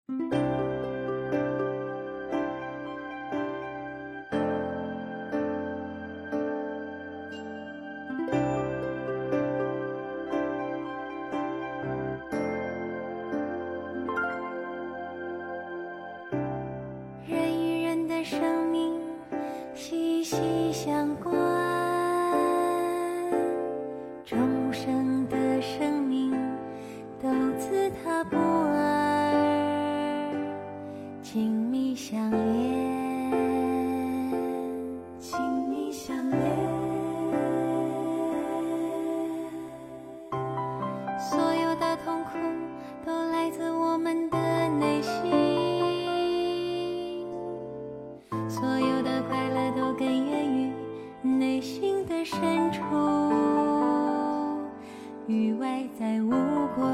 人与人的生命息息相关，众生的生命都自他不二，亲密相连，亲密相连。所有的痛苦都来自我们的内心，所有的快乐都根源于内心的深处，与外在无关，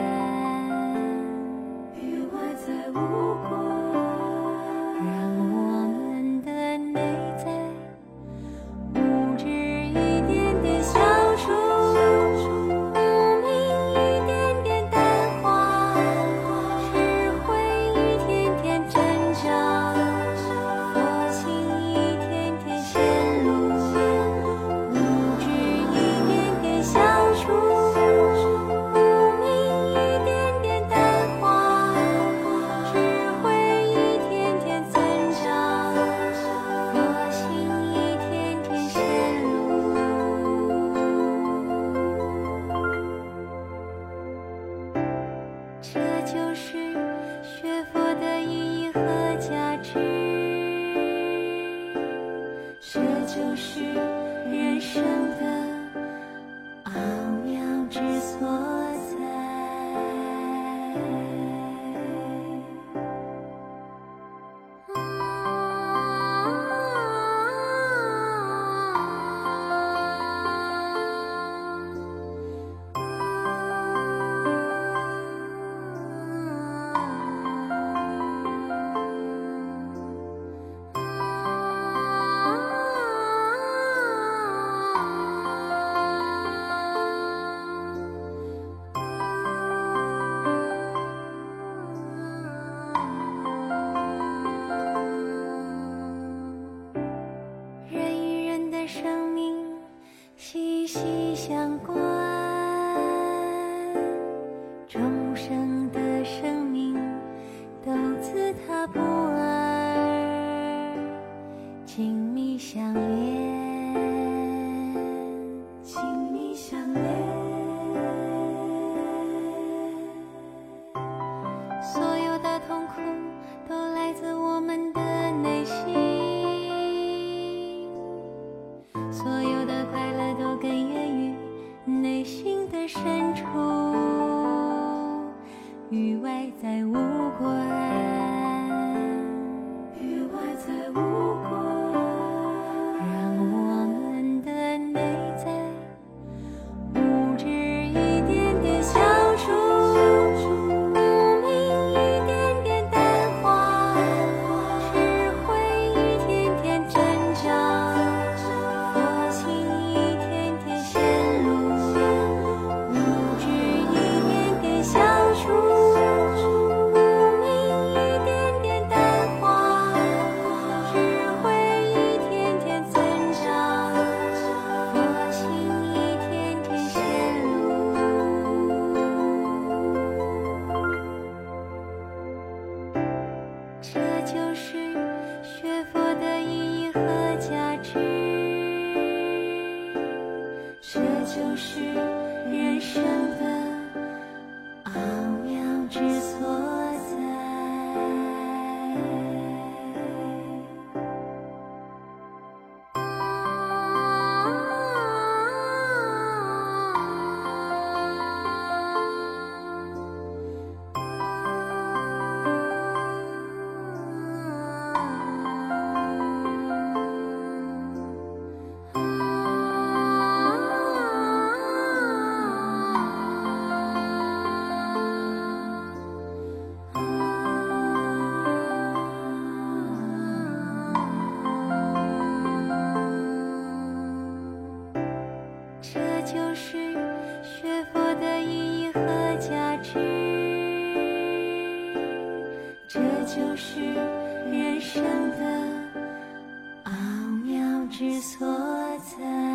与外在无关。让我们的内在物质一点点消除，无明一点点淡化，智慧一天天增长，佛性一天天显露，物质一点点消除，无明一点点淡化，智慧一天天增长，佛性一天天显露。这就是学佛的意义和价值，这就是人生的奥妙之所在。人与人的生命息息相关，众生的生命都自他不二，亲密相连，亲密相连。所有的痛苦都来自我们的内心，所有的快乐都根源于内心的深处，与外在无关，与外在无关。让我们的内在物质一点点消除，无明一点点淡化，智慧一天天增长，佛性一天天显露，物质一点点消除，无明一点点淡化，智慧一天天增长，佛性一天天显露。这就是学佛的意义和价值，这就是人生的奥妙之所在。 就是人生的奥妙之所在。